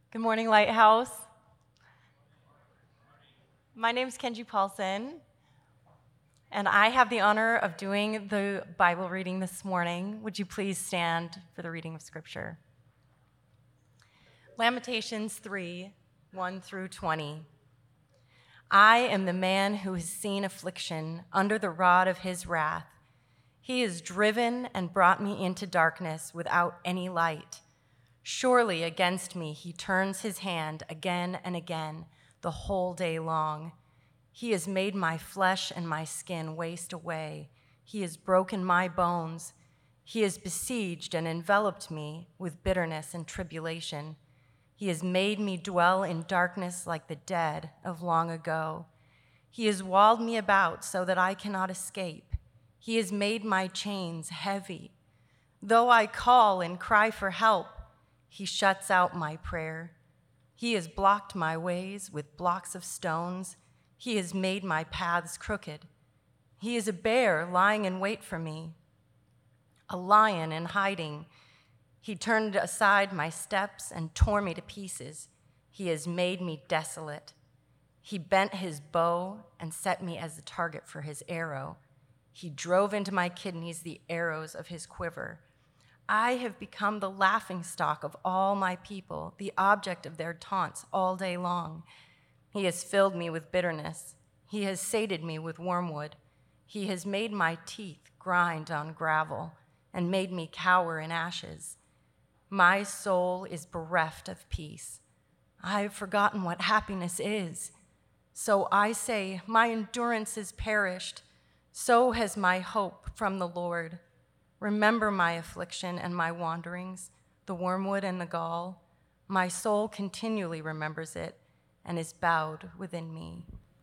Good morning, Lighthouse. My name is Kenji Paulson, and I have the honor of doing the Bible reading this morning. Would you please stand for the reading of Scripture? Lamentations 3, 1 through 20. I am the man who has seen affliction under the rod of his wrath. He has driven and brought me into darkness without any light. Surely against me he turns his hand again and again the whole day long. He has made my flesh and my skin waste away. He has broken my bones. He has besieged and enveloped me with bitterness and tribulation. He has made me dwell in darkness like the dead of long ago. He has walled me about so that I cannot escape. He has made my chains heavy. Though I call and cry for help, he shuts out my prayer. He has blocked my ways with blocks of stones. He has made my paths crooked. He is a bear lying in wait for me, a lion in hiding. He turned aside my steps and tore me to pieces. He has made me desolate. He bent his bow and set me as the target for his arrow. He drove into my kidneys the arrows of his quiver. I have become the laughingstock of all my people, the object of their taunts all day long. He has filled me with bitterness. He has sated me with wormwood. He has made my teeth grind on gravel and made me cower in ashes. My soul is bereft of peace. I have forgotten what happiness is. So I say, my endurance is perished. So has my hope from the Lord. Remember my affliction and my wanderings, the wormwood and the gall. My soul continually remembers it and is bowed within me.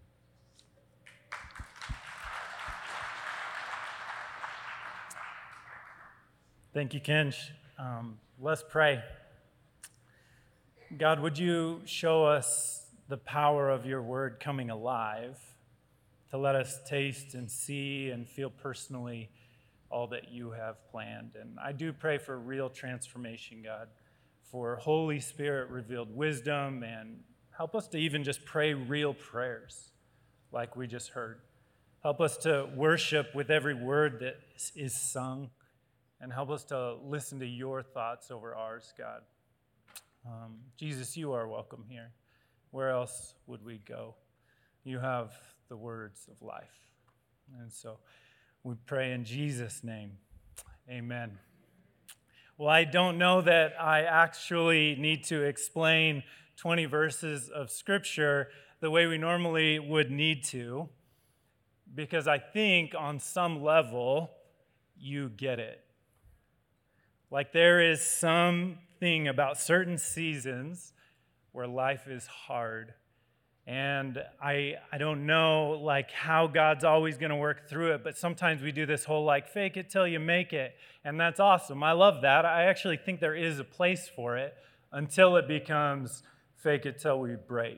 Thank you, Kenj. Let's pray. God, would you show us the power of your word coming alive to let us taste and see and feel personally all that you have planned. And I do pray for real transformation, God, for Holy Spirit revealed wisdom, and help us to even just pray real prayers like we just heard. Help us to worship with every word that is sung, and help us to listen to your thoughts over ours, God. Jesus, you are welcome here. Where else would we go? You have the words of life. And so we pray in Jesus' name. Amen. Well, I don't know that I actually need to explain 20 verses of Scripture the way we normally would need to, because I think on some level you get it. Like there is something about certain seasons where life is hard. And I don't know like how God's always going to work through it, but sometimes we do this whole like fake it till you make it, and that's awesome. I love that. I actually think there is a place for it until it becomes fake it till we break.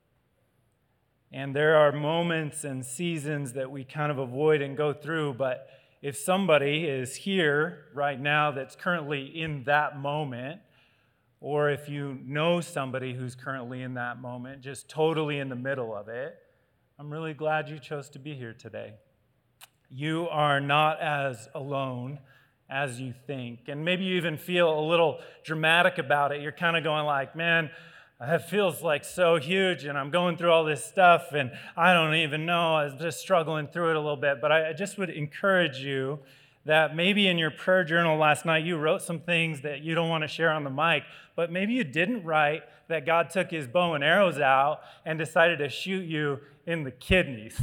And there are moments and seasons that we kind of avoid and go through, but if somebody is here right now that's currently in that moment, or if you know somebody who's currently in that moment, just totally in the middle of it, I'm really glad you chose to be here today. You are not as alone as you think. And maybe you even feel a little dramatic about it. You're kind of going like, man, it feels like so huge, and I'm going through all this stuff, and I don't even know. I'm just struggling through it a little bit. But I just would encourage you that maybe in your prayer journal last night you wrote some things that you don't want to share on the mic, but maybe you didn't write that God took his bow and arrows out and decided to shoot you in the kidneys.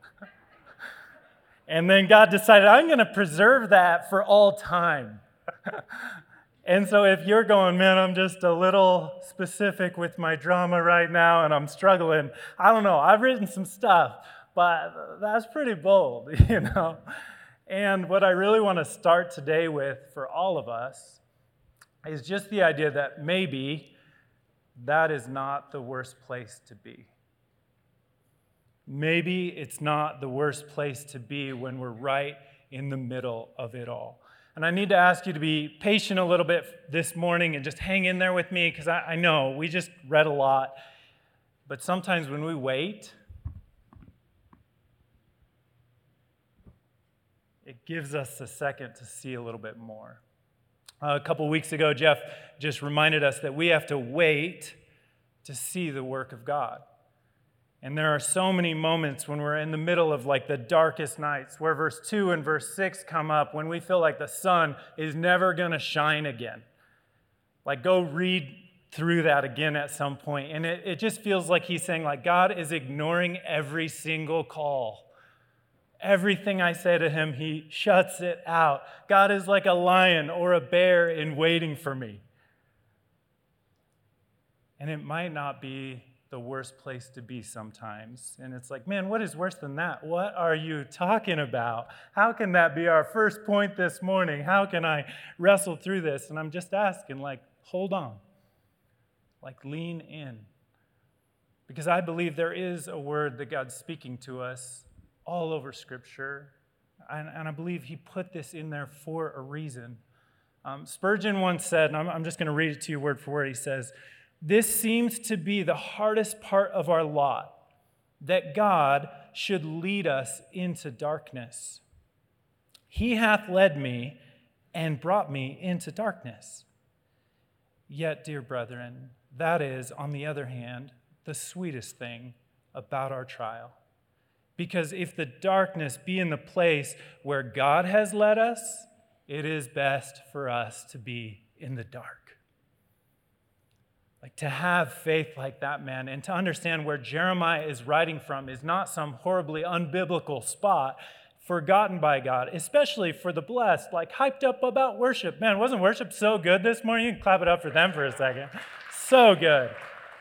And then God decided, I'm going to preserve that for all time. And so if you're going, man, I'm just a little specific with my drama right now and I'm struggling, I don't know, I've written some stuff, but that's pretty bold, you know. And what I really want to start today with for all of us is just the idea that maybe that is not the worst place to be. Maybe it's not the worst place to be when we're right in the middle of it all. And I need to ask you to be patient a little bit this morning and just hang in there with me, because I know we just read a lot. But sometimes when we wait, it gives us a second to see a little bit more. A couple weeks ago, Jeff just reminded us that we have to wait to see the work of God. And there are so many moments when we're in the middle of like the darkest nights, where verse 2 and verse 6 come up, when we feel like the sun is never going to shine again. Like, go read through that again at some point. And it just feels like he's saying, like, God is ignoring every single call. Everything I say to him, he shuts it out. God is like a lion or a bear in waiting for me. And it might not be the worst place to be sometimes. And it's like, man, what is worse than that? What are you talking about? How can that be our first point this morning? How can I wrestle through this? And I'm just asking, like, hold on. Like, lean in. Because I believe there is a word that God's speaking to us all over Scripture. And I believe he put this in there for a reason. Spurgeon once said, and I'm just going to read it to you word for word, he says, "This seems to be the hardest part of our lot, that God should lead us into darkness. He hath led me and brought me into darkness. Yet, dear brethren, that is, on the other hand, the sweetest thing about our trial. Because if the darkness be in the place where God has led us, it is best for us to be in the dark." Like, to have faith like that, man, and to understand where Jeremiah is writing from is not some horribly unbiblical spot forgotten by God, especially for the blessed, like hyped up about worship. Man, wasn't worship so good this morning? You can clap it up for them for a second. So good.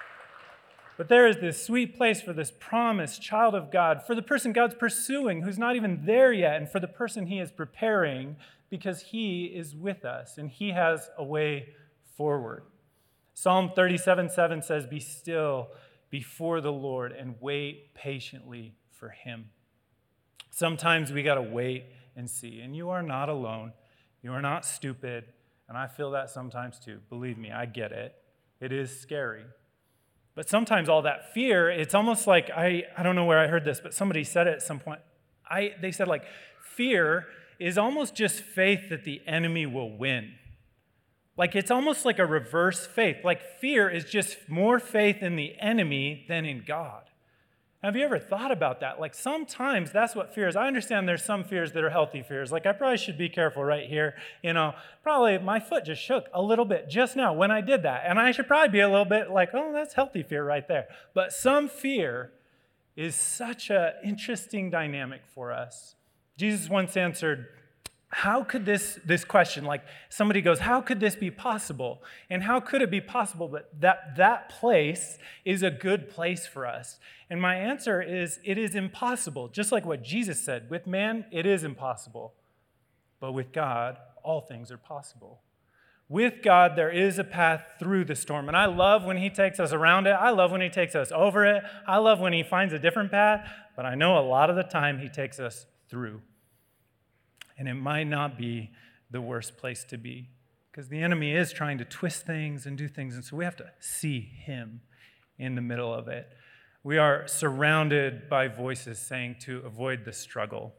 But there is this sweet place for this promised child of God, for the person God's pursuing who's not even there yet, and for the person he is preparing, because he is with us and he has a way forward. Psalm 37:7 says, "Be still before the Lord and wait patiently for him." Sometimes we got to wait and see. And you are not alone. You are not stupid. And I feel that sometimes too. Believe me, I get it. It is scary. But sometimes all that fear, it's almost like, I don't know where I heard this, but somebody said it at some point. They said, like, fear is almost just faith that the enemy will win. Like, it's almost like a reverse faith. Like, fear is just more faith in the enemy than in God. Have you ever thought about that? Like, sometimes that's what fear is. I understand there's some fears that are healthy fears. Like, I probably should be careful right here. Probably my foot just shook a little bit just now when I did that. And I should probably be a little bit like, oh, that's healthy fear right there. But some fear is such an interesting dynamic for us. Jesus once answered, how could this question, like somebody goes, how could this be possible? And how could it be possible that place is a good place for us? And my answer is, it is impossible. Just like what Jesus said, with man, it is impossible. But with God, all things are possible. With God, there is a path through the storm. And I love when he takes us around it. I love when he takes us over it. I love when he finds a different path. But I know a lot of the time he takes us through. And it might not be the worst place to be, because the enemy is trying to twist things and do things. And so we have to see him in the middle of it. We are surrounded by voices saying to avoid the struggle.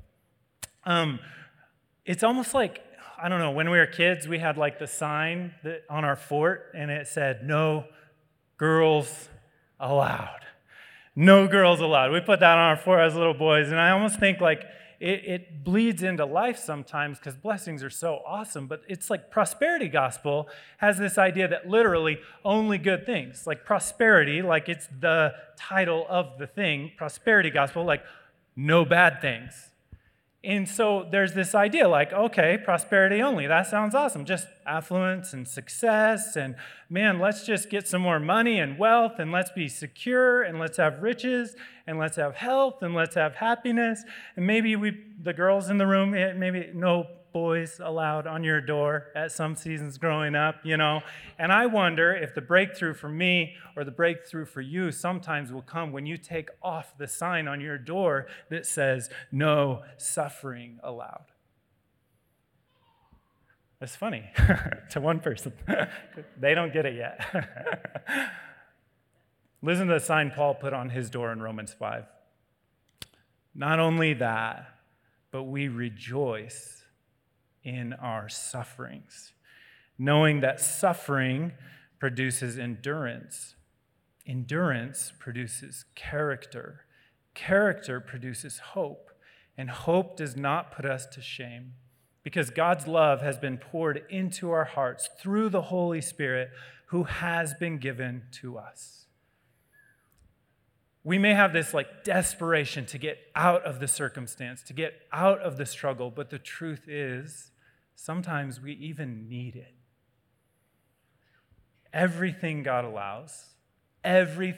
It's almost like, I don't know, when we were kids, we had like the sign on our fort, and it said, "No girls allowed." No girls allowed. We put that on our fort as little boys, and I almost think like, it bleeds into life sometimes because blessings are so awesome, but it's like prosperity gospel has this idea that literally only good things, like prosperity, like it's the title of the thing, prosperity gospel, like no bad things. And so there's this idea like, okay, prosperity only, that sounds awesome, just affluence and success, and man, let's just get some more money and wealth, and let's be secure, and let's have riches, and let's have health, and let's have happiness, and maybe the girls in the room, maybe no boys allowed on your door at some seasons growing up, And I wonder if the breakthrough for me or the breakthrough for you sometimes will come when you take off the sign on your door that says, "No suffering allowed." That's funny to one person. They don't get it yet. Listen to the sign Paul put on his door in Romans 5. Not only that, but we rejoice in our sufferings, knowing that suffering produces endurance. Endurance produces character. Character produces hope. And hope does not put us to shame, because God's love has been poured into our hearts through the Holy Spirit who has been given to us. We may have this desperation to get out of the circumstance, to get out of the struggle, but the truth is, sometimes we even need it. Everything God allows, every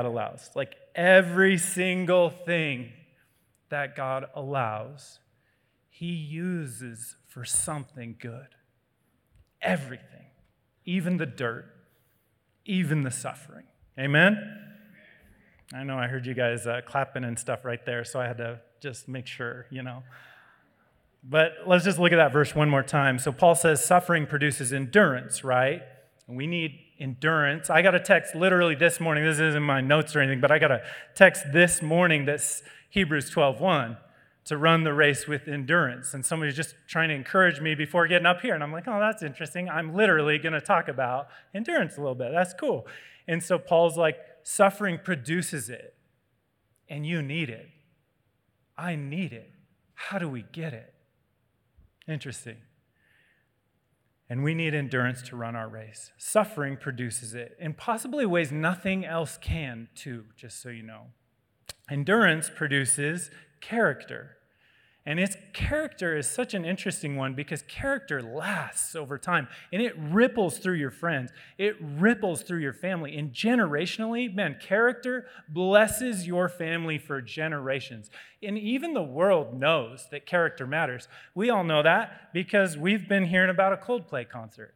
single thing that God allows, He uses for something good. Everything, even the dirt, even the suffering. Amen? I know I heard you guys clapping and stuff right there, so I had to just make sure, But let's just look at that verse one more time. So Paul says suffering produces endurance, right? And we need endurance. I got a text literally this morning. This isn't my notes or anything, but I got a text this morning that's Hebrews 12:1, to run the race with endurance. And somebody's just trying to encourage me before getting up here. And I'm like, oh, that's interesting. I'm literally going to talk about endurance a little bit. That's cool. And so Paul's like, suffering produces it, and you need it. I need it. How do we get it? Interesting. And we need endurance to run our race. Suffering produces it in possibly ways nothing else can, too, just so you know. Endurance produces character. And its character is such an interesting one because character lasts over time, and it ripples through your friends. It ripples through your family. And generationally, man, character blesses your family for generations. And even the world knows that character matters. We all know that because we've been hearing about a Coldplay concert.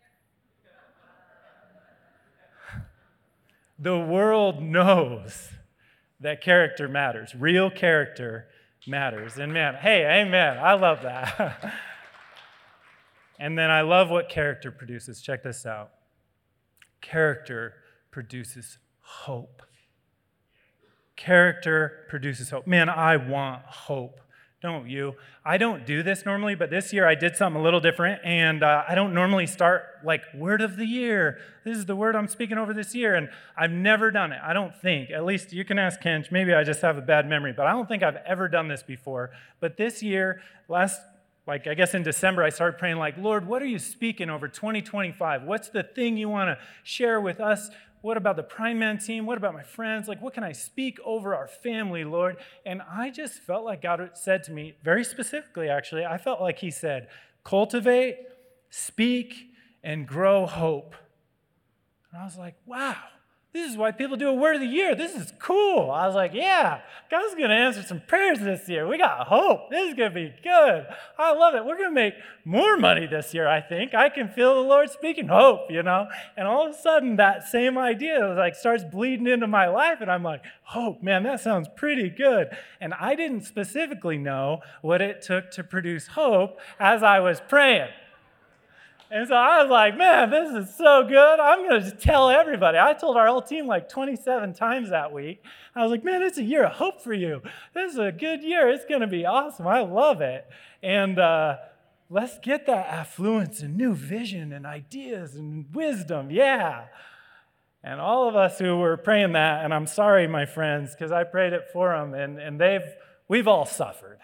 The world knows that character matters. Real character matters. And man, hey, amen. I love that. And then I love what character produces. Check this out. Character produces hope. Character produces hope. Man, I want hope. Don't you? I don't do this normally, but this year I did something a little different, and I don't normally start word of the year. This is the word I'm speaking over this year, and I've never done it. I don't think. At least you can ask Kench. Maybe I just have a bad memory, but I don't think I've ever done this before. But this year, I guess in December, I started praying Lord, what are you speaking over 2025? What's the thing you want to share with us? What about the Prime Man team? What about my friends? What can I speak over our family, Lord? And I just felt like God said to me, very specifically, actually, I felt like He said, cultivate, speak, and grow hope. And I was like, wow, this is why people do a word of the year. This is cool. I was like, yeah, God's going to answer some prayers this year. We got hope. This is going to be good. I love it. We're going to make more money this year, I think. I can feel the Lord speaking hope, And all of a sudden, that same idea starts bleeding into my life, and I'm like, hope, man, that sounds pretty good. And I didn't specifically know what it took to produce hope as I was praying. And so I was like, man, this is so good. I'm going to just tell everybody. I told our whole team 27 times that week. I was like, man, it's a year of hope for you. This is a good year. It's going to be awesome. I love it. And let's get that affluence and new vision and ideas and wisdom. Yeah. And all of us who were praying that, and I'm sorry, my friends, because I prayed it for them, and we've all suffered.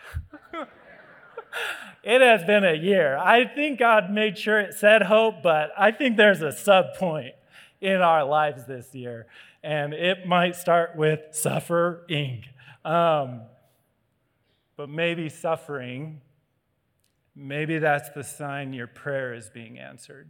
It has been a year. I think God made sure it said hope, but I think there's a sub point in our lives this year, and it might start with suffering. But maybe suffering, maybe that's the sign your prayer is being answered.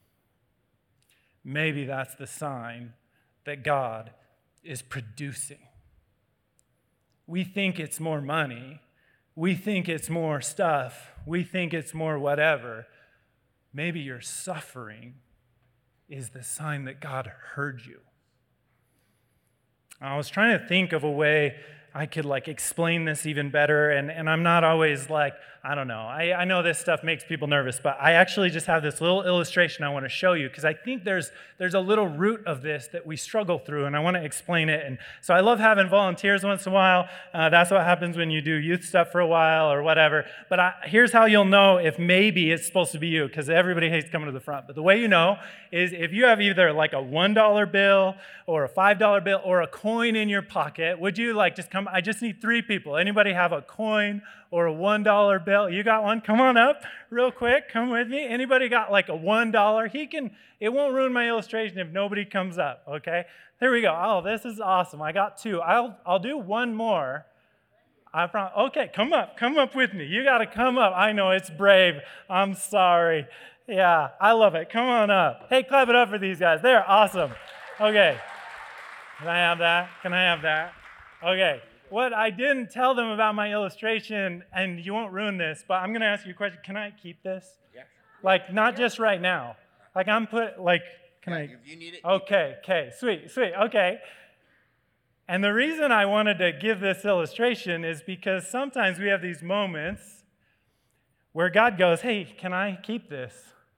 Maybe that's the sign that God is producing. We think it's more money. We think it's more stuff. We think it's more whatever. Maybe your suffering is the sign that God heard you. I was trying to think of a way could like explain this even better, and I'm not always like, I don't know. I know this stuff makes people nervous, but I actually just have this little illustration I want to show you because I think there's a little root of this that we struggle through, and I want to explain it. And so I love having volunteers once in a while. That's what happens when you do youth stuff for a while or whatever. But here's how you'll know if maybe it's supposed to be you, because everybody hates coming to the front. But the way you know is if you have either like a $1 bill or a $5 bill or a coin in your pocket, would you like just come? I just need 3 people. Anybody have a coin or a $1 bill? You got one? Come on up real quick. Come with me. Anybody got like a $1? It won't ruin my illustration if nobody comes up, okay? There we go. Oh, this is awesome. I got 2. I'll do one more. I promise. Okay, come up with me. You got to come up. I know it's brave. I'm sorry. Yeah, I love it. Come on up. Hey, clap it up for these guys. They're awesome. Okay. Can I have that? Can I have that? Okay. What I didn't tell them about my illustration, and you won't ruin this, but I'm going to ask you a question. Can I keep this? Yeah. Like, not just right now. Like, can I? If you need it. Okay, sweet, okay. And the reason I wanted to give this illustration is because sometimes we have these moments where God goes, hey, can I keep this?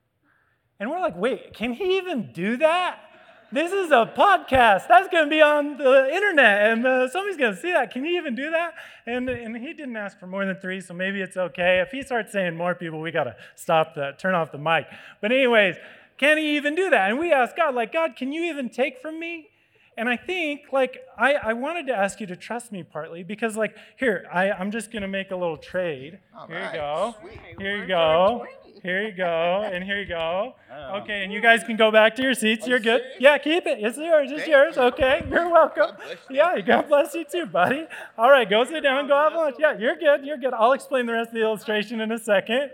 And we're like, wait, can he even do that? This is a podcast. That's going to be on the internet, and somebody's going to see that. Can he even do that? And he didn't ask for more than 3, so maybe it's okay. If he starts saying more people, we got to turn off the mic. But anyways, can he even do that? And we ask God, like, God, can you even take from me? And I think, like, I wanted to ask you to trust me partly because, like, here, I'm just going to make a little trade. Here you go. Here you go. Here you go. And here you go. Okay, and you guys can go back to your seats. You're good. Yeah, keep it. It's yours. It's yours. Okay, you're welcome. Yeah, God bless you too, buddy. All right, go sit down. Go have lunch. Yeah, you're good. You're good. I'll explain the rest of the illustration in a second.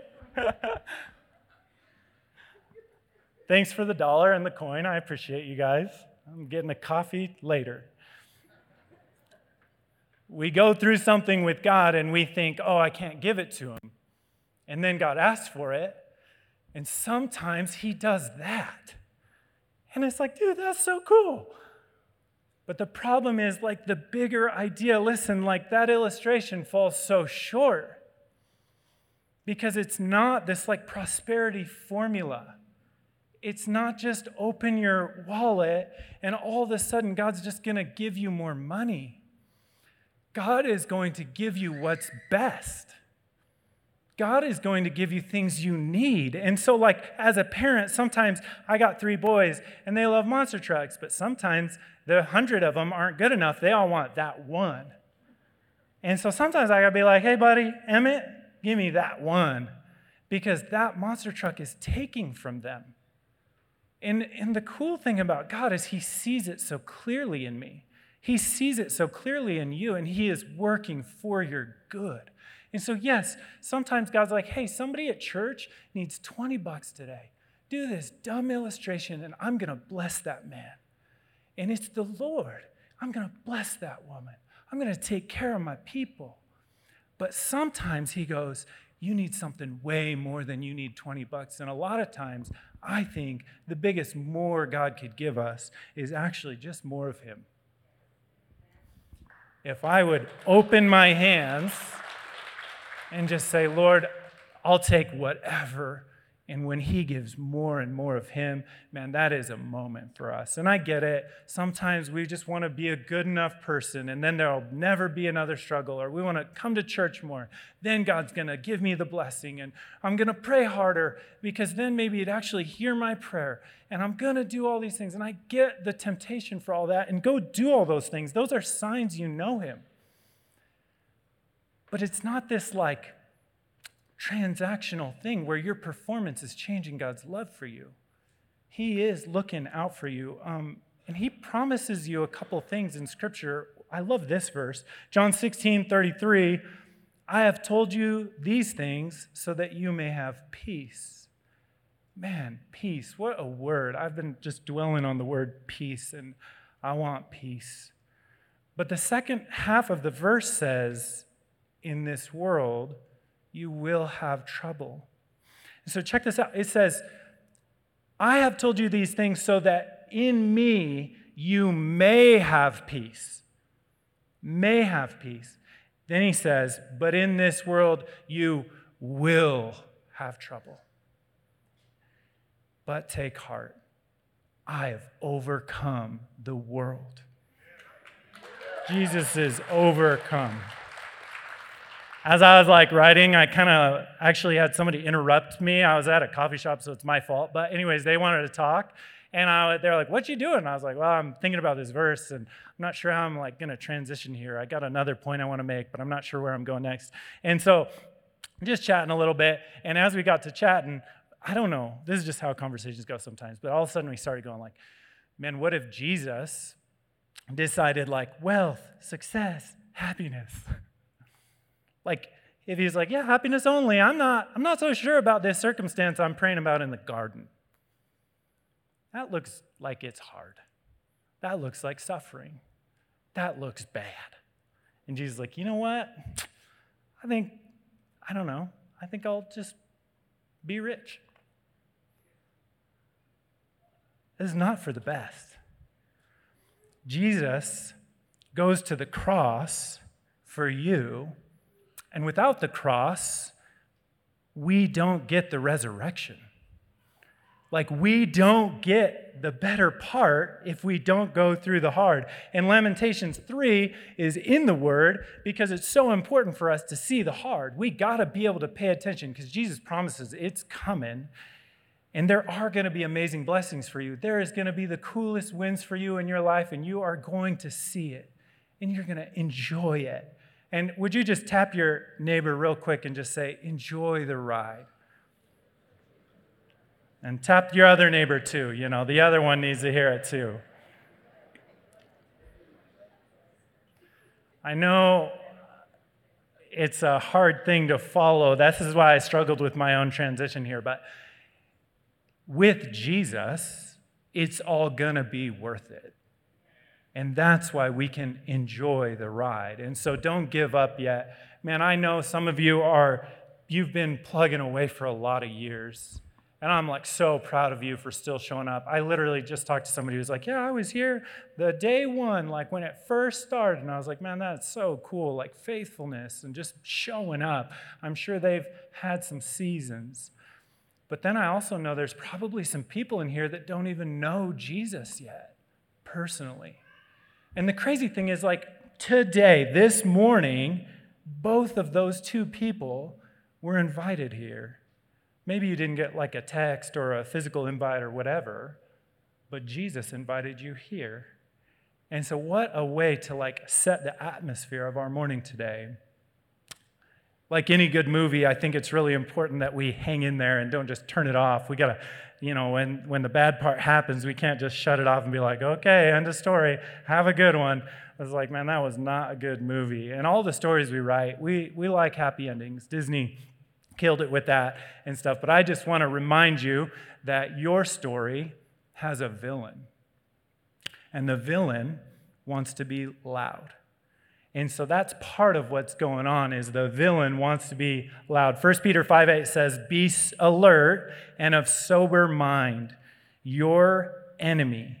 Thanks for the $1 and the coin. I appreciate you guys. I'm getting a coffee later. We go through something with God and we think, oh, I can't give it to him. And then God asks for it. And sometimes he does that. And it's like, dude, that's so cool. But the problem is, like, the bigger idea, listen, like that illustration falls so short. Because it's not this like prosperity formula. It's not just open your wallet and all of a sudden God's just going to give you more money. God is going to give you what's best. God is going to give you things you need. And so, like, as a parent, sometimes I got 3 boys and they love monster trucks, but sometimes the 100 of them aren't good enough. They all want that one. And so sometimes I got to be like, hey, buddy, Emmett, give me that one. Because that monster truck is taking from them. And the cool thing about God is he sees it so clearly in me. He sees it so clearly in you, and he is working for your good. And so, yes, sometimes God's like, hey, somebody at church needs $20 today. Do this dumb illustration, and I'm going to bless that man. And it's the Lord. I'm going to bless that woman. I'm going to take care of my people. But sometimes he goes, you need something way more than you need $20. And a lot of times, I think the biggest more God could give us is actually just more of him. If I would open my hands and just say, Lord, I'll take whatever. And when he gives more and more of him, man, that is a moment for us. And I get it. Sometimes we just want to be a good enough person, and then there'll never be another struggle. Or we want to come to church more. Then God's going to give me the blessing, and I'm going to pray harder because then maybe he'd actually hear my prayer. And I'm going to do all these things. And I get the temptation for all that, and go do all those things. Those are signs you know him. But it's not this like transactional thing where your performance is changing God's love for you. He is looking out for you. And he promises you a couple things in Scripture. I love this verse. John 16:33, I have told you these things so that you may have peace. Man, peace, what a word. I've been just dwelling on the word peace, and I want peace. But the second half of the verse says, in this world, you will have trouble. So check this out. It says, I have told you these things so that in me you may have peace. may have peace. Then he says, but in this world you will have trouble. But take heart. I have overcome the world. Jesus is overcome. As I was writing, I kind of actually had somebody interrupt me. I was at a coffee shop, so it's my fault. But anyways, they wanted to talk. And they're like, what you doing? And I was like, well, I'm thinking about this verse, and I'm not sure how I'm going to transition here. I got another point I want to make, but I'm not sure where I'm going next. And so I'm just chatting a little bit. And as we got to chatting, I don't know. This is just how conversations go sometimes. But all of a sudden we started going man, what if Jesus decided wealth, success, happiness? If he's yeah, happiness only, I'm not so sure about this circumstance I'm praying about in the garden. That looks like it's hard. That looks like suffering. That looks bad. And Jesus is you know what? I think I'll just be rich. This is not for the best. Jesus goes to the cross for you, and without the cross, we don't get the resurrection. We don't get the better part if we don't go through the hard. And Lamentations 3 is in the Word because it's so important for us to see the hard. We got to be able to pay attention because Jesus promises it's coming. And there are going to be amazing blessings for you. There is going to be the coolest wins for you in your life, and you are going to see it. And you're going to enjoy it. And would you just tap your neighbor real quick and just say, enjoy the ride? And tap your other neighbor too. The other one needs to hear it too. I know it's a hard thing to follow. This is why I struggled with my own transition here. But with Jesus, it's all going to be worth it. And that's why we can enjoy the ride. And so don't give up yet. Man, I know some of you've been plugging away for a lot of years. And I'm so proud of you for still showing up. I literally just talked to somebody who's yeah, I was here the day one, when it first started. And I was man, that's so cool, faithfulness and just showing up. I'm sure they've had some seasons. But then I also know there's probably some people in here that don't even know Jesus yet, personally. And the crazy thing is, today, this morning, both of those two people were invited here. Maybe you didn't get a text or a physical invite or whatever, but Jesus invited you here. And so what a way to set the atmosphere of our morning today. Like any good movie, I think it's really important that we hang in there and don't just turn it off. We got to, when the bad part happens, we can't just shut it off and be okay, end of story, have a good one. I was man, that was not a good movie. And all the stories we write, we like happy endings. Disney killed it with that and stuff. But I just want to remind you that your story has a villain. And the villain wants to be loud. And so that's part of what's going on is the villain wants to be loud. 1 Peter 5:8 says, be alert and of sober mind. Your enemy,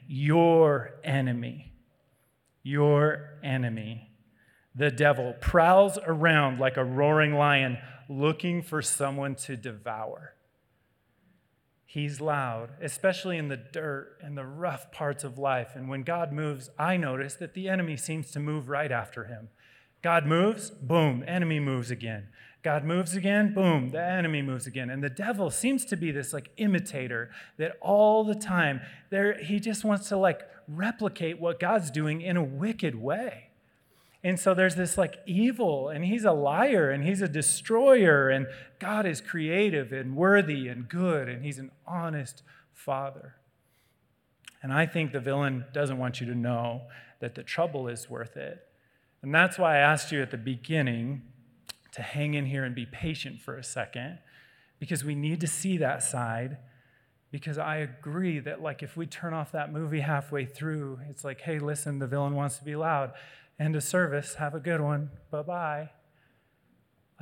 the devil, prowls around like a roaring lion looking for someone to devour. He's loud, especially in the dirt and the rough parts of life. And when God moves, I notice that the enemy seems to move right after him. God moves, boom, enemy moves again. God moves again, boom, the enemy moves again. And the devil seems to be this imitator that all the time, he just wants to replicate what God's doing in a wicked way. And so there's this evil, and he's a liar, and he's a destroyer, and God is creative and worthy and good, and he's an honest father. And I think the villain doesn't want you to know that the trouble is worth it. And that's why I asked you at the beginning to hang in here and be patient for a second, because we need to see that side. Because I agree that if we turn off that movie halfway through, it's hey, listen, the villain wants to be loud. End of service, have a good one, bye-bye.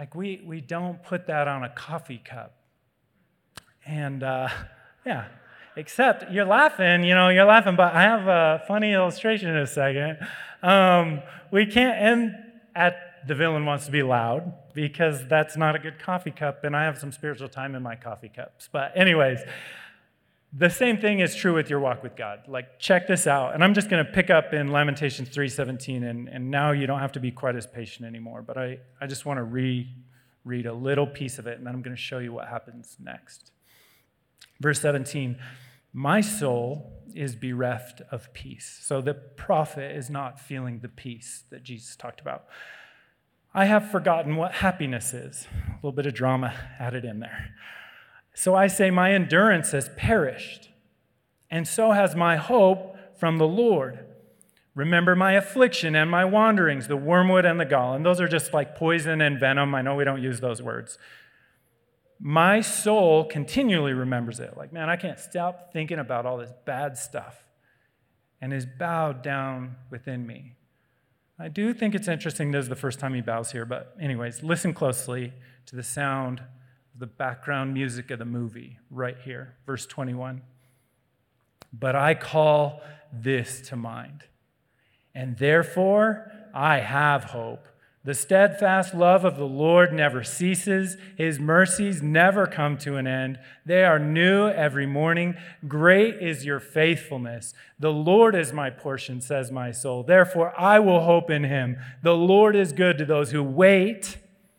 we don't put that on a coffee cup. And yeah, Except you're laughing, but I have a funny illustration in a second. We can't end at the villain wants to be loud because that's not a good coffee cup, and I have some spiritual time in my coffee cups. But anyways, the same thing is true with your walk with God. Like, check this out. And I'm just going to pick up in Lamentations 3:17, and now you don't have to be quite as patient anymore. But I just want to read a little piece of it, and then I'm going to show you what happens next. Verse 17, my soul is bereft of peace. So the prophet is not feeling the peace that Jesus talked about. I have forgotten what happiness is. A little bit of drama added in there. So I say, my endurance has perished, and so has my hope from the Lord. Remember my affliction and my wanderings, the wormwood and the gall. And those are just like poison and venom. I know we don't use those words. My soul continually remembers it. Like, man, I can't stop thinking about all this bad stuff, and is bowed down within me. I do think it's interesting this is the first time he bows here, but anyways, listen closely to the sound of the background music of the movie right here, verse 21. But I call this to mind, and therefore I have hope. The steadfast love of the Lord never ceases. His mercies never come to an end. They are new every morning. Great is your faithfulness. The Lord is my portion, says my soul. Therefore, I will hope in him. The Lord is good to those who wait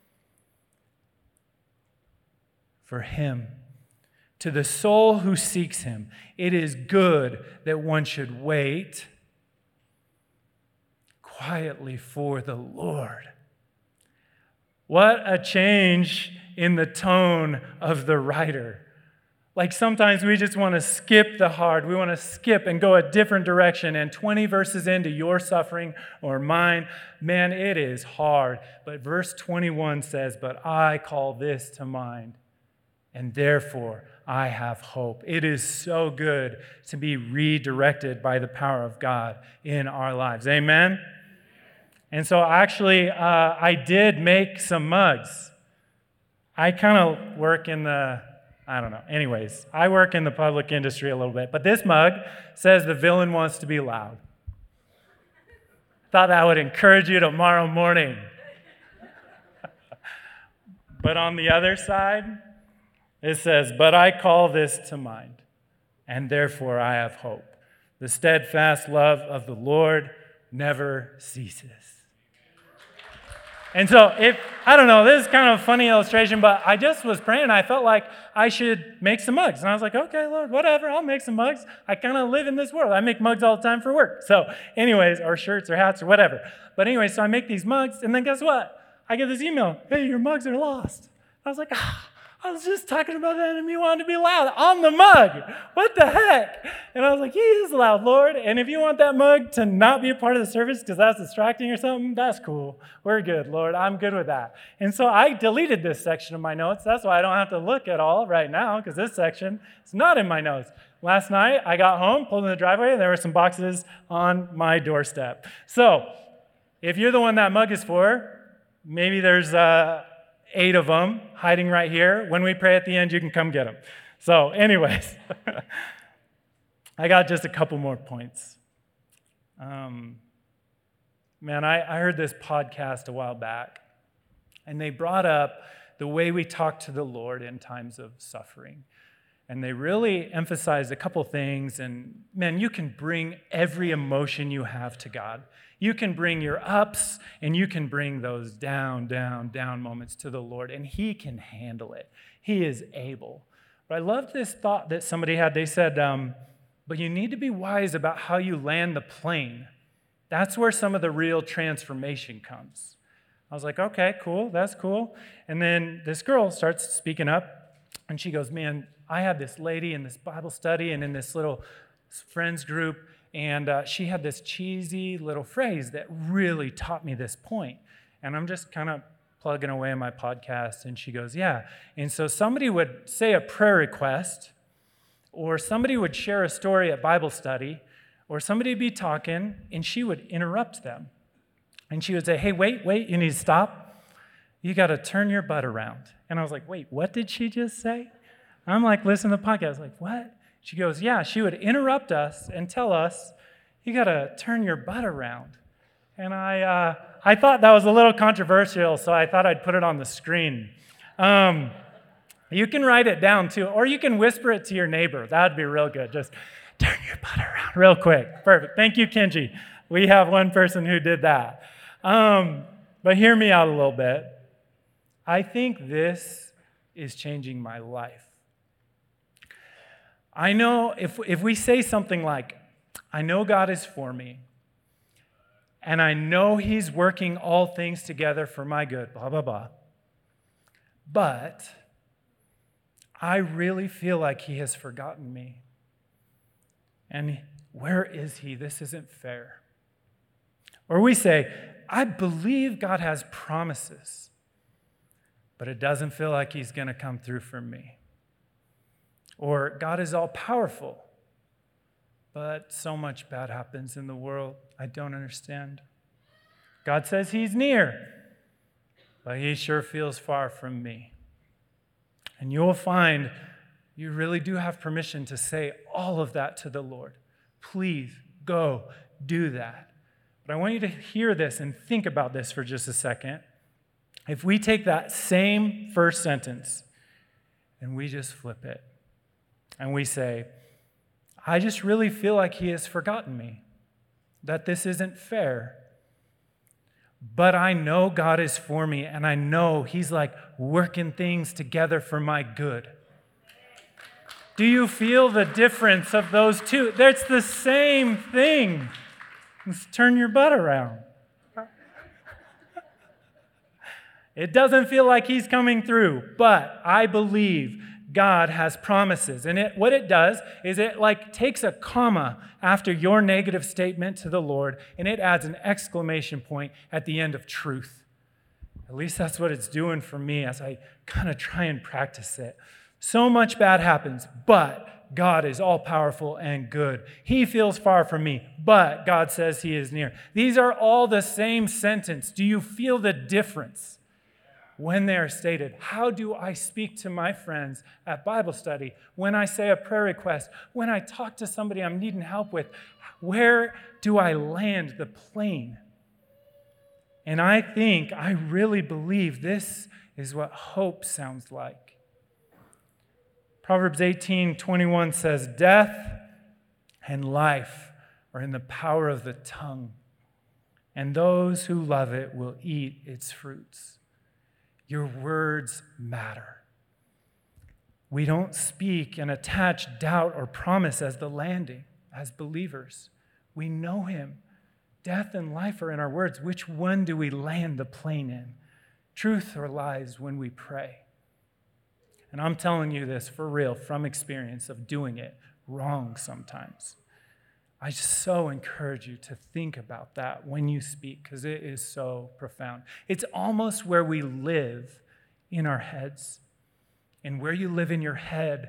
for him. To the soul who seeks him, it is good that one should wait quietly for the Lord. What a change in the tone of the writer. Like, sometimes we just want to skip the hard. We want to skip and go a different direction. And 20 verses into your suffering or mine, man, it is hard. But verse 21 says, but I call this to mind, and therefore I have hope. It is so good to be redirected by the power of God in our lives. Amen? And so actually, I did make some mugs. I kind of work in anyways, I work in the public industry a little bit. But this mug says the villain wants to be loud. Thought that would encourage you tomorrow morning. But on the other side, it says, but I call this to mind, and therefore I have hope. The steadfast love of the Lord never ceases. And so, I don't know, this is kind of a funny illustration, but I just was praying, and I felt like I should make some mugs. And I was like, okay, Lord, whatever, I'll make some mugs. I kind of live in this world. I make mugs all the time for work. So anyways, or shirts or hats or whatever. But anyway, so I make these mugs, and then guess what? I get this email, hey, your mugs are lost. I was like, I was just talking about that and me wanting to be loud on the mug. What the heck? And I was like, he is loud, Lord. And if you want that mug to not be a part of the service because that's distracting or something, that's cool. We're good, Lord. I'm good with that. And so I deleted this section of my notes. That's why I don't have to look at all right now, because this section is not in my notes. Last night, I got home, pulled in the driveway, and there were some boxes on my doorstep. So if you're the one that mug is for, maybe there's 8 of them hiding right here. When we pray at the end, you can come get them. So anyways, I got just a couple more points. Man, I heard this podcast a while back, and they brought up the way we talk to the Lord in times of suffering. And they really emphasized a couple things. And man, you can bring every emotion you have to God. You can bring your ups, and you can bring those down moments to the Lord, and he can handle it. He is able. But I love this thought that somebody had. They said, but you need to be wise about how you land the plane. That's where some of the real transformation comes. I was like, okay, cool, that's cool. And then this girl starts speaking up, and she goes, man, I had this lady in this Bible study and in this little friends group, and she had this cheesy little phrase that really taught me this point. And I'm just kind of plugging away in my podcast, and she goes, yeah. And so somebody would say a prayer request, or somebody would share a story at Bible study, or somebody would be talking, and she would interrupt them. And she would say, hey, wait, you need to stop. You got to turn your butt around. And I was like, wait, what did she just say? I'm like, listening to the podcast, like, what? She goes, yeah, she would interrupt us and tell us, you got to turn your butt around. And I thought that was a little controversial, so I thought I'd put it on the screen. You can write it down too, or you can whisper it to your neighbor. That would be real good. Just turn your butt around real quick. Perfect. Thank you, Kenji. We have one person who did that. But hear me out a little bit. I think this is changing my life. I know if we say something like, I know God is for me, and I know He's working all things together for my good, blah, blah, blah, but I really feel like He has forgotten me. And where is He? This isn't fair. Or we say, I believe God has promises, but it doesn't feel like He's going to come through for me. Or God is all powerful, but so much bad happens in the world I don't understand. God says He's near, but He sure feels far from me. And you'll find you really do have permission to say all of that to the Lord. Please go do that. But I want you to hear this and think about this for just a second. If we take that same first sentence and we just flip it, and we say, I just really feel like He has forgotten me, that this isn't fair. But I know God is for me, and I know He's like working things together for my good. Do you feel the difference of those two? It's the same thing. Let's turn your butt around. It doesn't feel like He's coming through, but I believe God has promises. And what it does is it takes a comma after your negative statement to the Lord, and it adds an exclamation point at the end of truth. At least that's what it's doing for me as I kind of try and practice it. So much bad happens, but God is all-powerful and good. He feels far from me, but God says He is near. These are all the same sentence. Do you feel the difference when they are stated? How do I speak to my friends at Bible study? When I say a prayer request? When I talk to somebody I'm needing help with? Where do I land the plane? And I really believe this is what hope sounds like. Proverbs 18:21 says, death and life are in the power of the tongue, and those who love it will eat its fruits. Your words matter. We don't speak and attach doubt or promise as the landing, as believers. We know Him. Death and life are in our words. Which one do we land the plane in? Truth or lies when we pray? And I'm telling you this for real, from experience of doing it wrong sometimes. I just so encourage you to think about that when you speak, because it is so profound. It's almost where we live in our heads. And where you live in your head,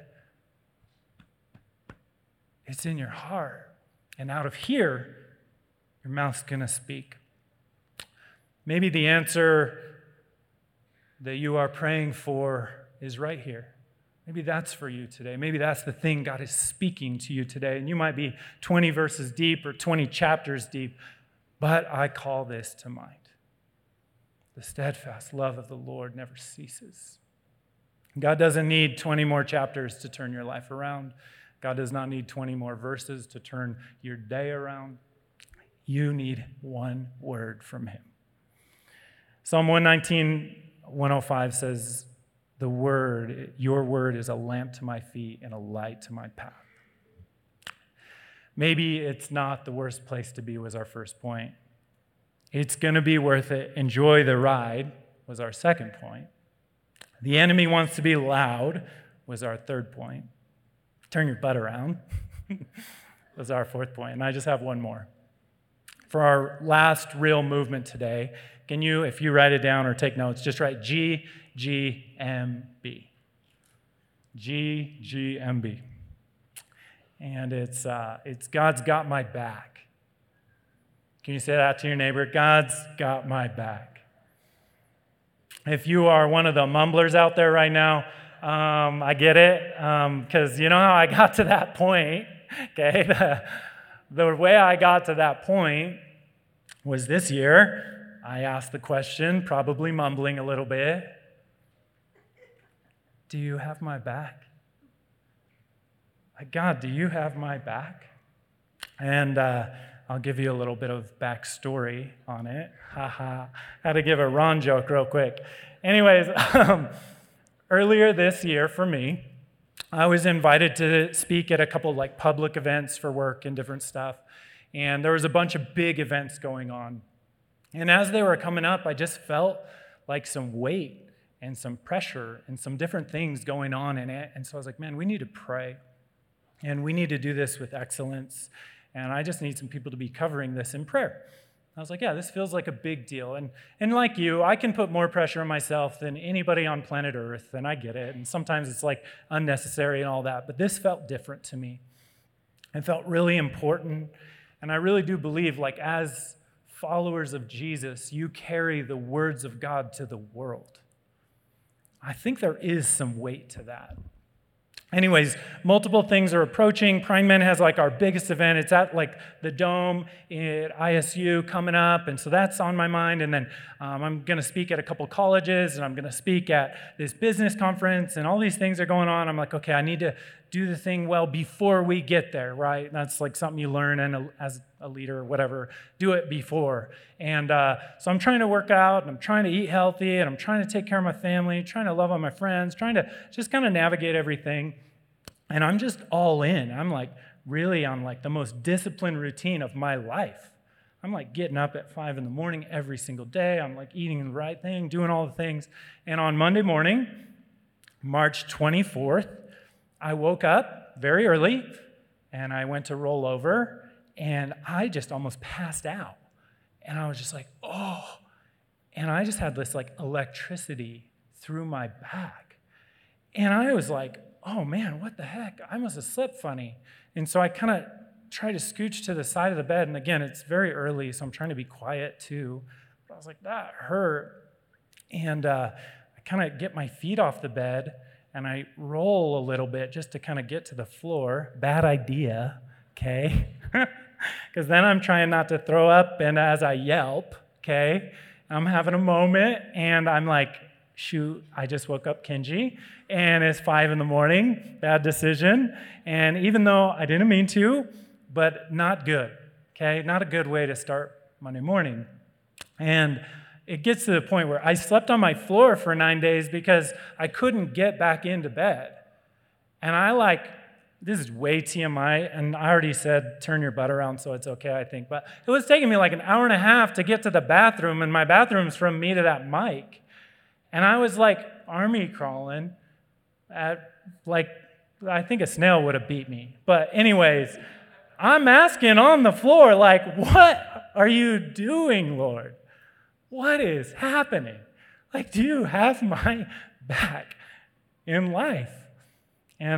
it's in your heart. And out of here, your mouth's going to speak. Maybe the answer that you are praying for is right here. Maybe that's for you today. Maybe that's the thing God is speaking to you today. And you might be 20 verses deep or 20 chapters deep, but I call this to mind. The steadfast love of the Lord never ceases. God doesn't need 20 more chapters to turn your life around. God does not need 20 more verses to turn your day around. You need one word from Him. Psalm 119:105 says, your word is a lamp to my feet and a light to my path. Maybe it's not the worst place to be was our first point. It's going to be worth it. Enjoy the ride was our second point. The enemy wants to be loud was our third point. Turn your butt around was our fourth point. And I just have one more. For our last real movement today, can you, if you write it down or take notes, just write GGMB. GGMB. And it's God's got my back. Can you say that to your neighbor? God's got my back. If you are one of the mumblers out there right now, I get it, because you know how I got to that point, okay? The way I got to that point was this year. I asked the question, probably mumbling a little bit, do you have my back? Like, God, do you have my back? And I'll give you a little bit of backstory on it. Had to give a Ron joke real quick. Anyways, earlier this year for me, I was invited to speak at a couple like public events for work and different stuff. And there was a bunch of big events going on. And as they were coming up, I just felt like some weight and some pressure and some different things going on in it. And so I was like, man, we need to pray. And we need to do this with excellence. And I just need some people to be covering this in prayer. I was like, yeah, this feels like a big deal. And like you, I can put more pressure on myself than anybody on planet Earth, and I get it. And sometimes it's like unnecessary and all that. But this felt different to me. It felt really important. And I really do believe, like, as followers of Jesus, you carry the words of God to the world. I think there is some weight to that. Anyways, multiple things are approaching. Prime Men has like our biggest event. It's at like the Dome at ISU coming up, and so that's on my mind. And then I'm going to speak at a couple colleges, and I'm going to speak at this business conference, and all these things are going on. I'm like, okay, I need to do the thing well before we get there, right? And that's like something you learn as a leader or whatever. Do it before. And so I'm trying to work out, and I'm trying to eat healthy, and I'm trying to take care of my family, trying to love on my friends, trying to just kind of navigate everything. And I'm just all in. I'm like really on like the most disciplined routine of my life. I'm like getting up at 5 a.m. every single day. I'm like eating the right thing, doing all the things. And on Monday morning, March 24th, I woke up very early and I went to roll over and I just almost passed out. And I was just like, oh. And I just had this like electricity through my back. And I was like, oh man, what the heck? I must have slept funny. And so I kind of tried to scooch to the side of the bed. And again, it's very early, so I'm trying to be quiet too. But I was like, that hurt. And I kind of get my feet off the bed and I roll a little bit just to kind of get to the floor. Bad idea, okay? Because then I'm trying not to throw up, and as I yelp, okay, I'm having a moment, and I'm like, shoot, I just woke up Kenji, and it's 5 a.m, bad decision, and even though I didn't mean to, but not good, okay? Not a good way to start Monday morning. And it gets to the point where I slept on my floor for 9 days because I couldn't get back into bed. And this is way TMI, and I already said turn your butt around, so it's okay, I think. But it was taking me like an hour and a half to get to the bathroom, and my bathroom's from me to that mic. And I was like army crawling at like, I think a snail would have beat me. But anyways, I'm asking on the floor, like, what are you doing, Lord? What is happening? Like, do you have my back in life? And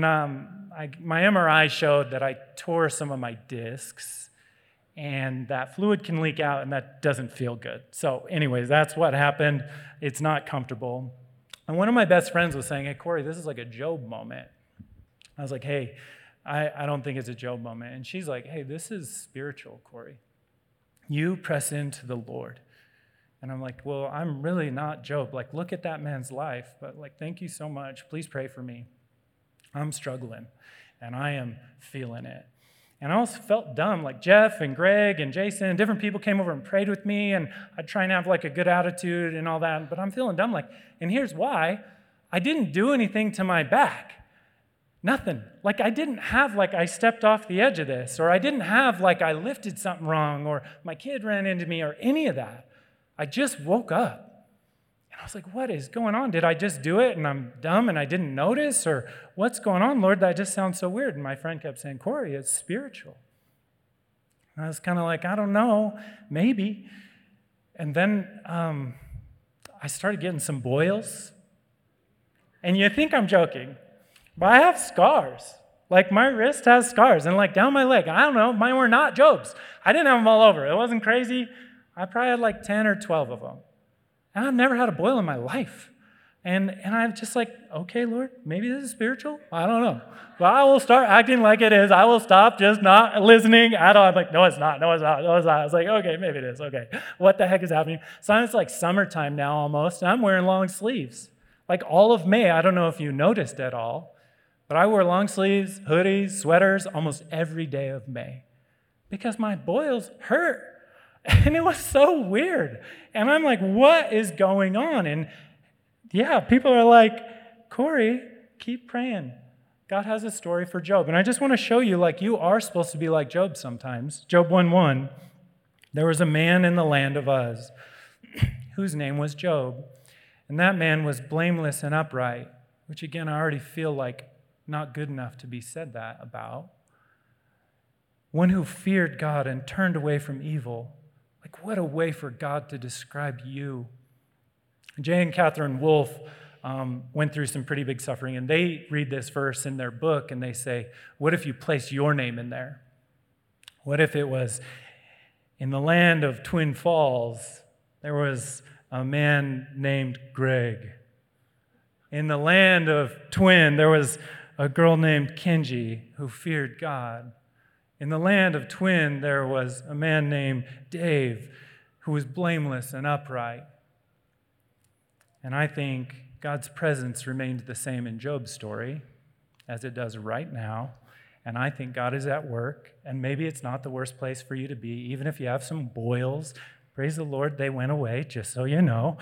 my MRI showed that I tore some of my discs, and that fluid can leak out, and that doesn't feel good. So anyways, that's what happened. It's not comfortable. And one of my best friends was saying, hey, Corey, this is like a Job moment. I was like, hey, I don't think it's a Job moment. And she's like, hey, this is spiritual, Corey. You press into the Lord. And I'm like, well, I'm really not Job. Like, look at that man's life. But like, thank you so much. Please pray for me. I'm struggling, and I am feeling it. And I also felt dumb. Like Jeff and Greg and Jason and different people came over and prayed with me, and I'd try and have like a good attitude and all that, but I'm feeling dumb. Like, and here's why. I didn't do anything to my back. Nothing. Like, I didn't have like I stepped off the edge of this, or I didn't have like I lifted something wrong, or my kid ran into me, or any of that. I just woke up. And I was like, what is going on? Did I just do it and I'm dumb and I didn't notice? Or what's going on, Lord? That just sounds so weird. And my friend kept saying, Corey, it's spiritual. And I was kind of like, I don't know, maybe. And then I started getting some boils. And you think I'm joking, but I have scars. Like, my wrist has scars, and like down my leg. I don't know, mine were not Job's. I didn't have them all over. It wasn't crazy. I probably had like 10 or 12 of them. And I've never had a boil in my life. And I'm just like, okay, Lord, maybe this is spiritual. I don't know. But I will start acting like it is. I will stop just not listening at all. I'm like, no, it's not. No, it's not. No, it's not. I was like, okay, maybe it is. Okay. What the heck is happening? So it's like summertime now almost, and I'm wearing long sleeves. Like all of May, I don't know if you noticed at all, but I wore long sleeves, hoodies, sweaters almost every day of May because my boils hurt. And it was so weird. And I'm like, what is going on? And yeah, people are like, Corey, keep praying. God has a story for Job. And I just want to show you, like, you are supposed to be like Job sometimes. Job 1:1, there was a man in the land of Uz whose name was Job. And that man was blameless and upright, which again, I already feel like not good enough to be said that about. One who feared God and turned away from evil. Like, what a way for God to describe you. Jay and Catherine Wolfe went through some pretty big suffering, and they read this verse in their book, and they say, what if you place your name in there? What if it was, in the land of Twin Falls, there was a man named Greg. In the land of Twin, there was a girl named Kenji who feared God. In the land of Twin, there was a man named Dave who was blameless and upright. And I think God's presence remained the same in Job's story as it does right now. And I think God is at work, and maybe it's not the worst place for you to be, even if you have some boils. Praise the Lord, they went away, just so you know.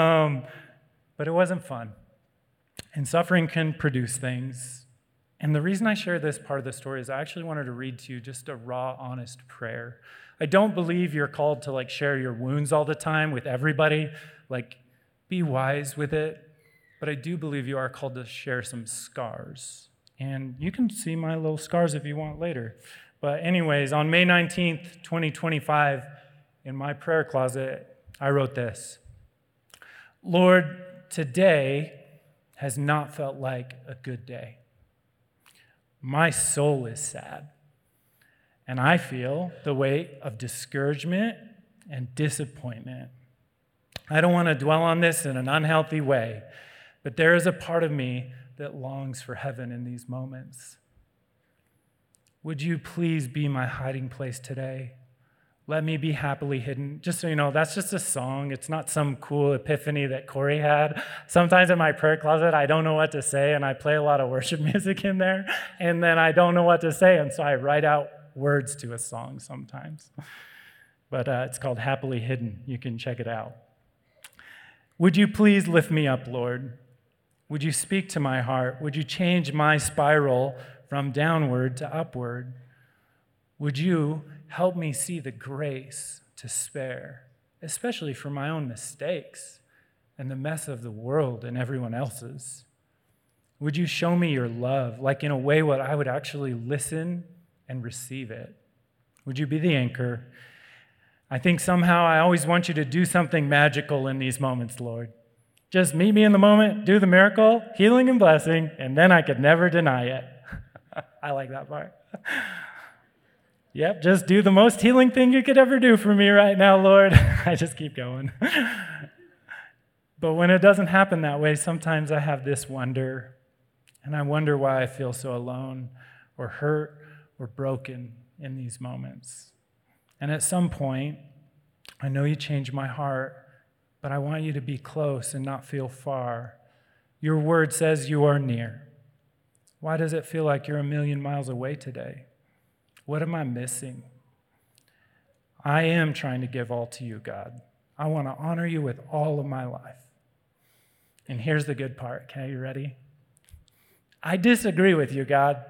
But it wasn't fun. And suffering can produce things. And the reason I share this part of the story is I actually wanted to read to you just a raw, honest prayer. I don't believe you're called to share your wounds all the time with everybody. Be wise with it. But I do believe you are called to share some scars. And you can see my little scars if you want later. But anyways, on May 19th, 2025, in my prayer closet, I wrote this. Lord, today has not felt like a good day. My soul is sad. And I feel the weight of discouragement and disappointment. I don't want to dwell on this in an unhealthy way, but there is a part of me that longs for heaven in these moments. Would you please be my hiding place today? Let me be happily hidden. Just so you know, that's just a song. It's not some cool epiphany that Corey had. Sometimes in my prayer closet, I don't know what to say, and I play a lot of worship music in there, and then I don't know what to say, and so I write out words to a song sometimes. But it's called Happily Hidden. You can check it out. Would you please lift me up, Lord? Would you speak to my heart? Would you change my spiral from downward to upward? Would you help me see the grace to spare, especially for my own mistakes and the mess of the world and everyone else's? Would you show me your love, in a way what I would actually listen and receive it? Would you be the anchor? I think somehow I always want you to do something magical in these moments, Lord. Just meet me in the moment, do the miracle, healing and blessing, and then I could never deny it. I like that part. Yep, just do the most healing thing you could ever do for me right now, Lord. I just keep going. But when it doesn't happen that way, sometimes I have this wonder, and I wonder why I feel so alone or hurt or broken in these moments. And at some point, I know you changed my heart, but I want you to be close and not feel far. Your word says you are near. Why does it feel like you're a million miles away today? What am I missing? I am trying to give all to you, God. I want to honor you with all of my life. And here's the good part. Okay, you ready? I disagree with you, God.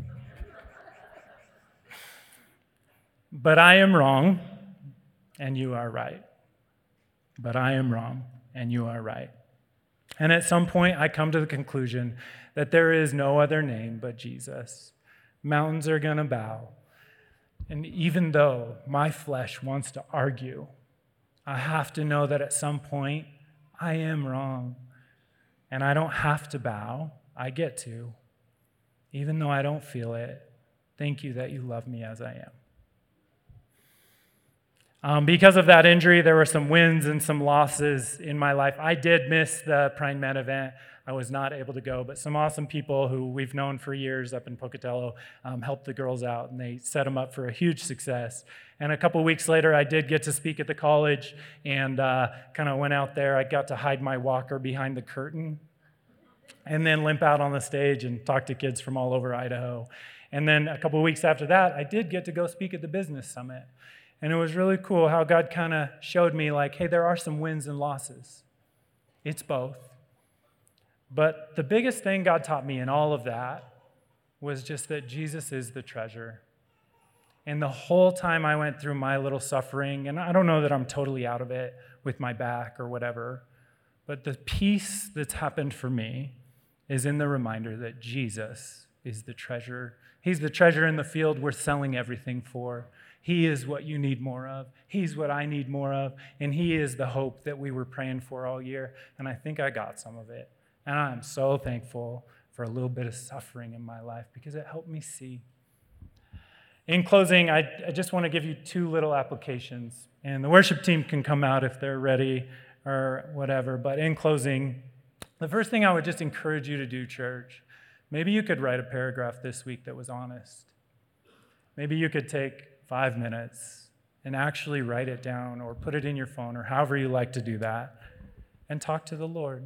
But I am wrong, and you are right. But I am wrong, and you are right. And at some point, I come to the conclusion that there is no other name but Jesus. Mountains are going to bow. And even though my flesh wants to argue, I have to know that at some point, I am wrong. And I don't have to bow. I get to. Even though I don't feel it, thank you that you love me as I am. Because of that injury, there were some wins and some losses in my life. I did miss the Prime Med event. I was not able to go, but some awesome people who we've known for years up in Pocatello helped the girls out, and they set them up for a huge success. And a couple weeks later, I did get to speak at the college and kind of went out there. I got to hide my walker behind the curtain and then limp out on the stage and talk to kids from all over Idaho. And then a couple weeks after that, I did get to go speak at the business summit. And it was really cool how God kind of showed me, like, hey, there are some wins and losses. It's both. But the biggest thing God taught me in all of that was just that Jesus is the treasure. And the whole time I went through my little suffering, and I don't know that I'm totally out of it with my back or whatever, but the peace that's happened for me is in the reminder that Jesus is the treasure. He's the treasure in the field we're selling everything for. He is what you need more of. He's what I need more of. And he is the hope that we were praying for all year. And I think I got some of it. And I'm so thankful for a little bit of suffering in my life because it helped me see. In closing, I just want to give you 2 little applications. And the worship team can come out if they're ready or whatever. But in closing, the first thing I would just encourage you to do, church, maybe you could write a paragraph this week that was honest. Maybe you could take 5 minutes and actually write it down or put it in your phone or however you like to do that and talk to the Lord.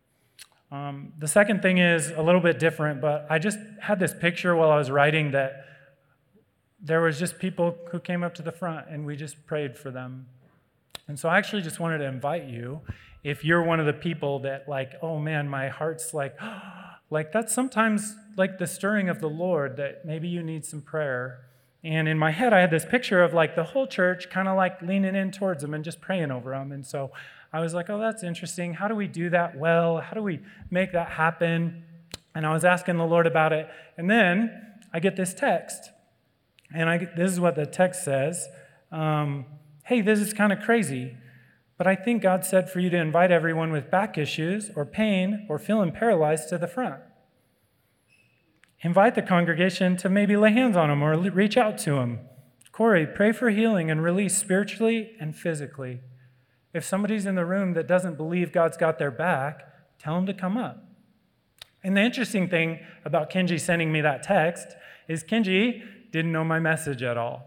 The second thing is a little bit different, but I just had this picture while I was writing that there was just people who came up to the front and we just prayed for them. And so I actually just wanted to invite you, if you're one of the people that like, oh man, my heart's like that's sometimes like the stirring of the Lord, that maybe you need some prayer. And in my head, I had this picture of like the whole church kind of like leaning in towards them and just praying over them. And so I was like, oh, that's interesting. How do we do that well? How do we make that happen? And I was asking the Lord about it. And then I get this text. And this is what the text says. Hey, this is kind of crazy, but I think God said for you to invite everyone with back issues or pain or feeling paralyzed to the front. Invite the congregation to maybe lay hands on them or reach out to them. Corey, pray for healing and release spiritually and physically. If somebody's in the room that doesn't believe God's got their back, tell them to come up. And the interesting thing about Kenji sending me that text is Kenji didn't know my message at all.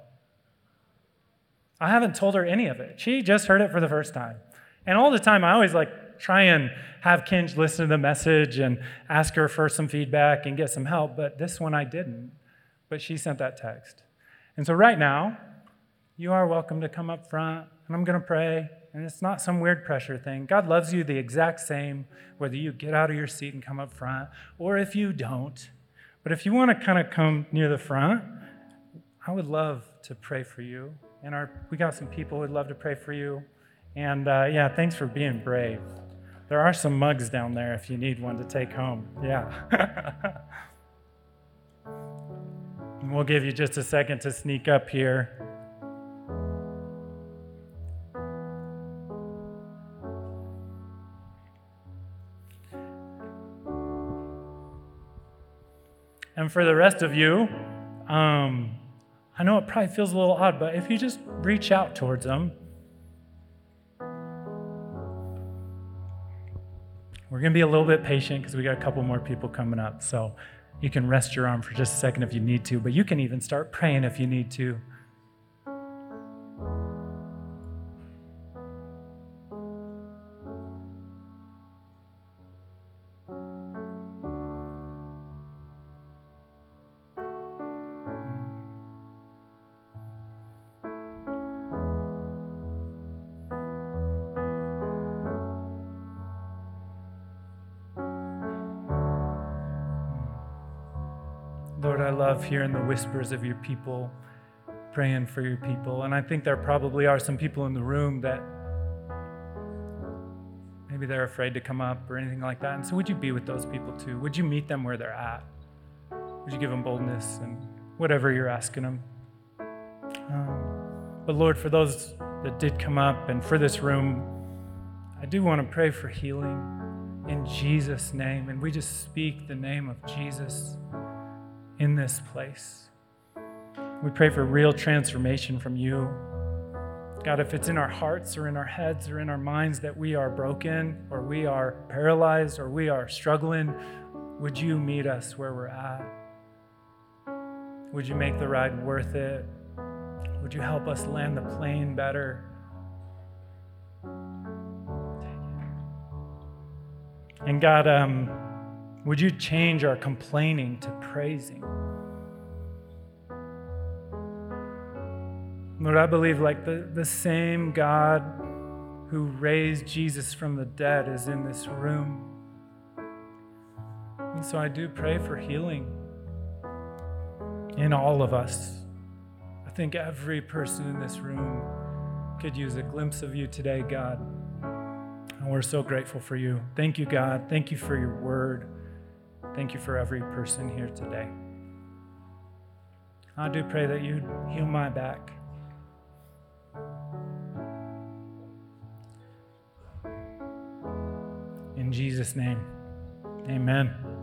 I haven't told her any of it. She just heard it for the first time. And all the time, I always try and have Kenj listen to the message and ask her for some feedback and get some help, but this one I didn't. But she sent that text. And so right now, you are welcome to come up front, and I'm going to pray, and it's not some weird pressure thing. God loves you the exact same, whether you get out of your seat and come up front, or if you don't. But if you want to kind of come near the front, I would love to pray for you. And we got some people who would love to pray for you. And thanks for being brave. There are some mugs down there if you need one to take home. Yeah. And we'll give you just a second to sneak up here. And for the rest of you, I know it probably feels a little odd, but if you just reach out towards them, we're going to be a little bit patient because we got a couple more people coming up. So you can rest your arm for just a second if you need to, but you can even start praying if you need to. Lord, I love hearing the whispers of your people, praying for your people. And I think there probably are some people in the room that maybe they're afraid to come up or anything like that. And so would you be with those people too? Would you meet them where they're at? Would you give them boldness and whatever you're asking them? But Lord, for those that did come up and for this room, I do want to pray for healing in Jesus' name. And we just speak the name of Jesus in this place. We pray for real transformation from you. God, if it's in our hearts or in our heads or in our minds that we are broken or we are paralyzed or we are struggling, would you meet us where we're at? Would you make the ride worth it? Would you help us land the plane better? And God, would you change our complaining to praising? Lord, I believe like the same God who raised Jesus from the dead is in this room. And so I do pray for healing in all of us. I think every person in this room could use a glimpse of you today, God. And we're so grateful for you. Thank you, God. Thank you for your word. Thank you for every person here today. I do pray that you'd heal my back. In Jesus' name, amen.